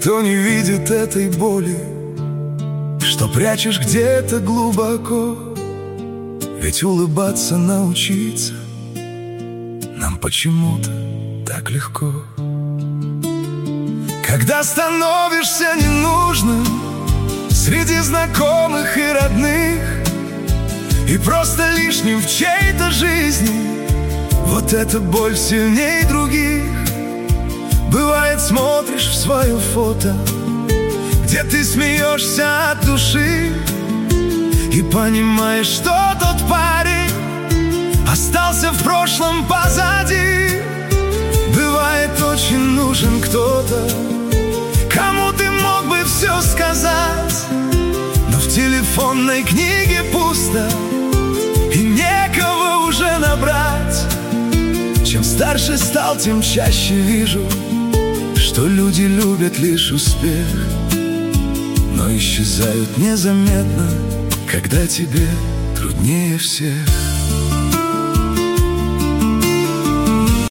Никто не видит этой боли, что прячешь где-то глубоко. Ведь улыбаться научиться нам почему-то так легко. Когда становишься ненужным среди знакомых и родных, и просто лишним в чьей-то жизни, вот эта боль сильней других. Бывает, смотришь в свое фото, где ты смеешься от души, и понимаешь, что тот парень остался в прошлом позади. Бывает, очень нужен кто-то, кому ты мог бы все сказать, но в телефонной книге пусто, и некого уже набрать. Чем старше стал, тем чаще вижу, что люди любят лишь успех, но исчезают незаметно, когда тебе труднее всех.